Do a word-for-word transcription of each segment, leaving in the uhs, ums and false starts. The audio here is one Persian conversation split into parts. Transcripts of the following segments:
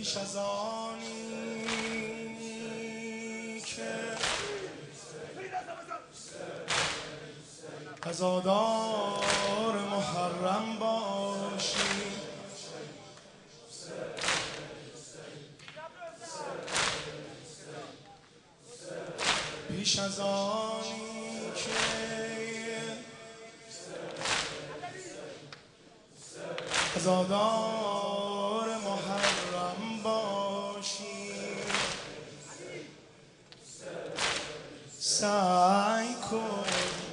پیش از آنی که عزادار محرم باشی، پیش از آنی که عزادار محرم باشی، سعی کن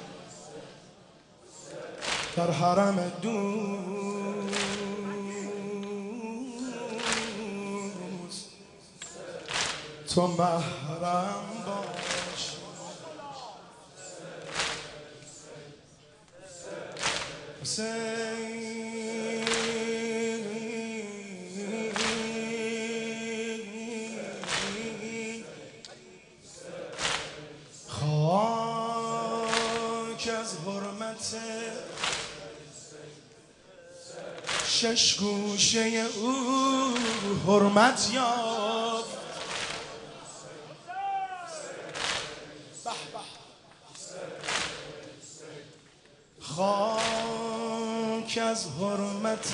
در حرم دوست تو محرم باشی. حسین خاک از حرمت شش گوشه او حرمت یافت، خاک از حرمت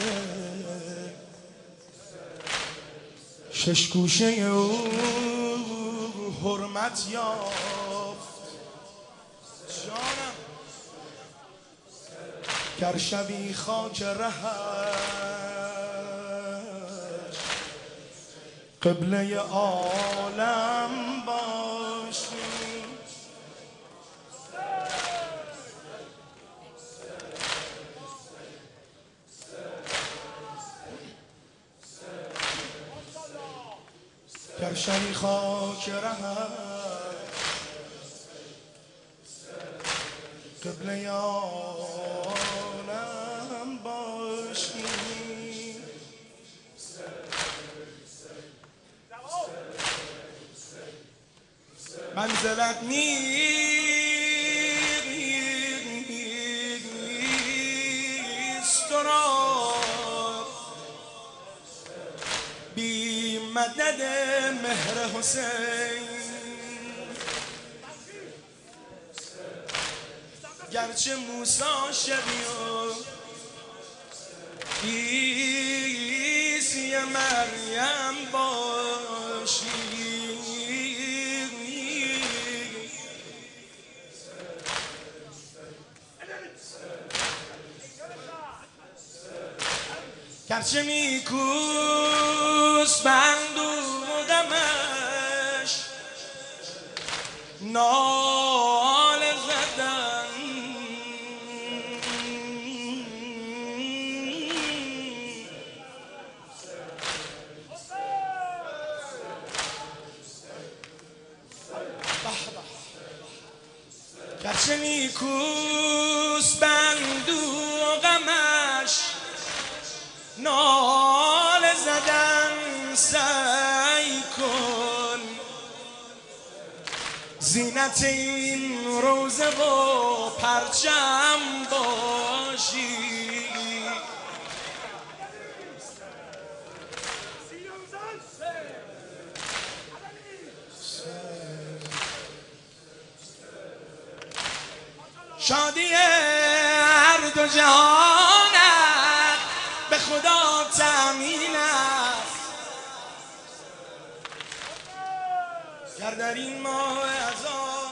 شش گوشه او حرمت یافت. جانم گر شبی خاک رهش قبله عالم باشی، گر شبی خاک رهش قبله عالم باشی، منزلت نیست تو را بی مدد مهر حسین، گرچه موسی شوی و عیسی مریم باشی، گرچه میکوس بند و غمش ناله زدن، گرچه میکوس بند و غمش ناله زدن، سعی کن زینت این روزه و پرچم باشی، شادی هر دو جهانت به خدا تأمین است، گر در این ماه عذاب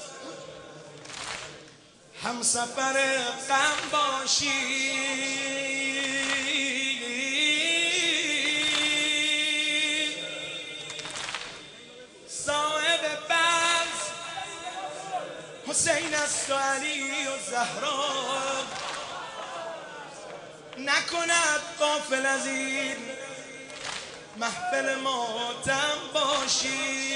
همسفر غم باشی، صاحب بز حسین است و علی و زهرا، نکند غافل از این محفل ماتم باشی،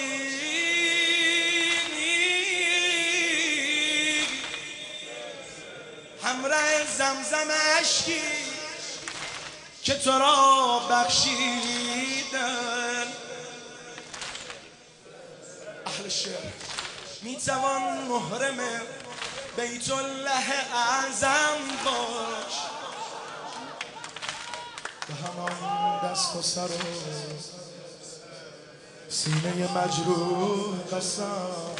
همراه زمزم اشکی که تو را بخشیدن. اهل شعر میتوان محرم بیت الله اعظم باش، به همان دست و سر و سینه مجروح قسم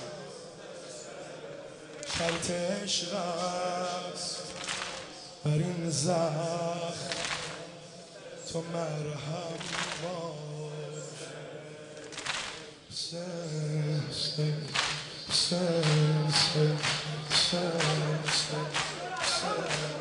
شرط عشق است بر این زخم تو مرهم باش سن سن سن سن سن سن